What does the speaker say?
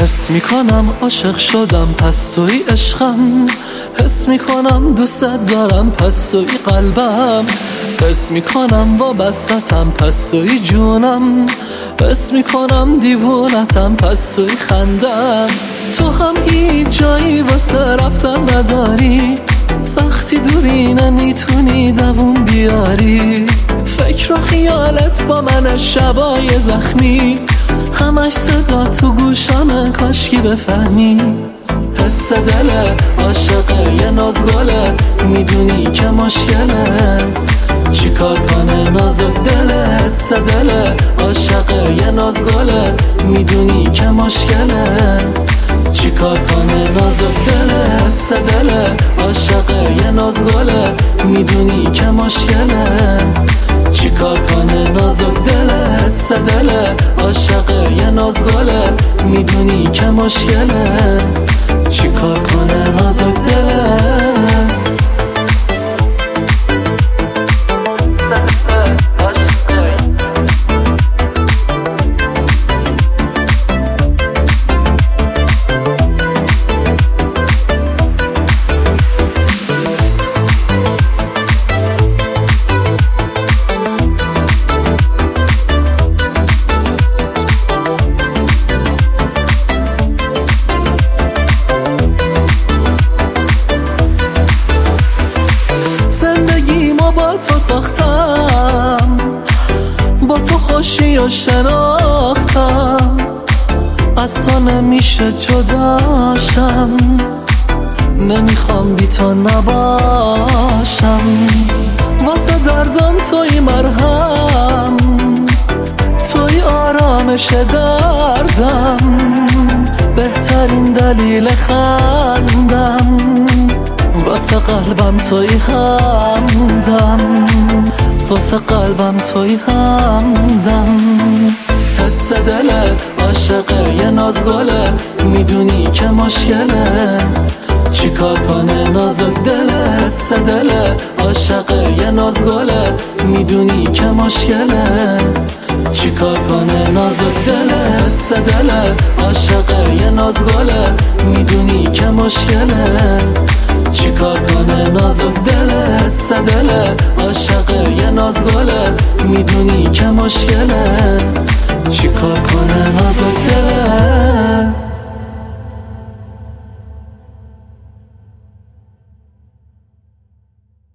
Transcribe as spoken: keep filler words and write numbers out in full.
حس میکنم عاشق شدم پس توی عشقم، حس میکنم دوست دارم پس توی قلبم، حس میکنم وابستم پس توی جونم، حس میکنم دیوونتم پس توی خندم. تو هم هیچ جایی واسه رفتن نداری، وقتی دوری نمیتونی دووم بیاری. فکر و خیالت با من شبای زخمی، همش صدا تو گوشمه کاشکی بفهمی. حس دل عاشقه یه نازگله، میدونی که مشکله چیکار کنه نازک دل. حس دل عاشقه یه نازگله، میدونی که مشکله چیکار کنه نازک دل. حس دل عاشقه یه نازگله، میدونی که مشکله چیکار کنه نازک دل. حس دل عاشقه یه نازگله، میدونی که مشکله چیکار کنه نازک دل. با تو ساختم، با تو خوشی و شناختم، از تو نمیشه جداشم، نمیخوام بی تو نباشم. واسه دردم توی مرهم، توی آرامش دردم، بهترین دلیل خندم، واسه قلبم توی همدم، واسه قلبم توی همدم. حس دل عاشقه یه نازگله، میدونی که مشکله چیکار کنه نازک دل. حس دل عاشقه یه نازگله، میدونی که مشکله چیکار کنه نازک دل. حس دل عاشقه یه نازگله، میدونی که مشکله چیکار کنه نازک دل. حس دل عاشقه یه نازگله، میدونی که مشکله چیکار کنه